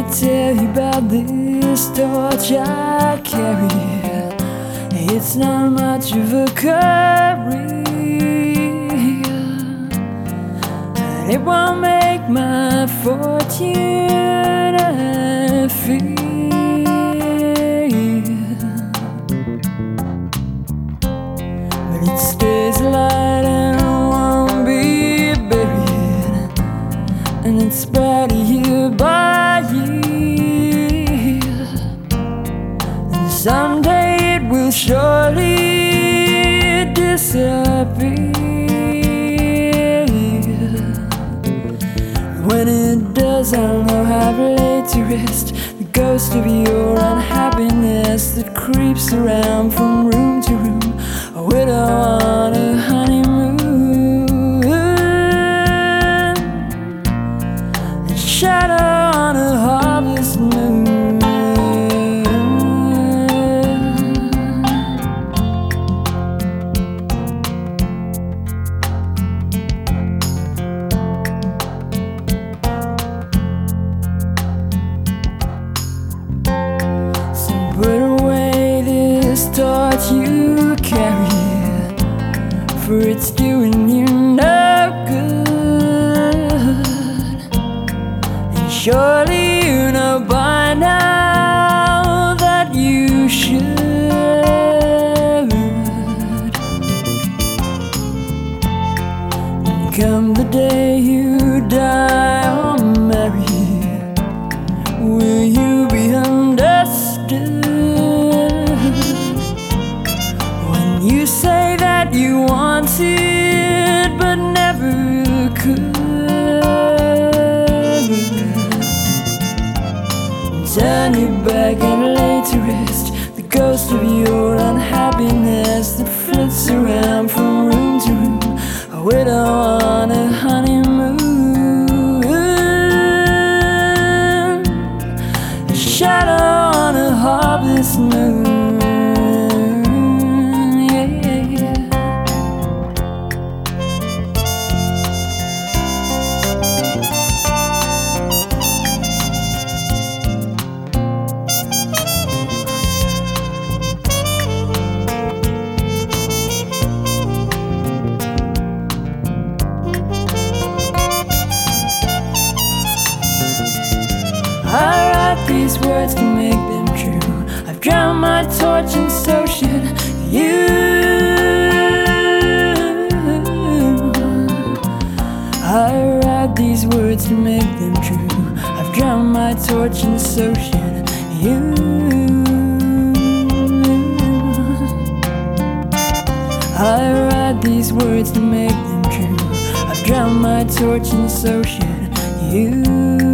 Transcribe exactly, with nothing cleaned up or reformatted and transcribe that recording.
tell you about this torch I carry. It's not much of a career, but it won't make my fortune, I fear. But it stays light and won't be buried, and it's spread year by year, and someday it will surely disappear. When it does, I'll know I've laid to rest the ghost of your unhappiness that creeps around from room to room, a widow on a honeymoon, a shadow on a harvest moon. Put away this torch you carry, for it's doing you no good. And surely you know by now that you should. And come the day you die or marry, will you be understood? You say that you wanted but never could. Turn your back and lay to rest the ghost of your unhappiness that flits around from room to room, a widow on a honeymoon, a shadow on a harvest moon. I write these words to make them true. I've drowned my torch and so should you. I write these words to make them true. I've drowned my torch and so should you. I write these words to make them true. I've drowned my torch and so should you.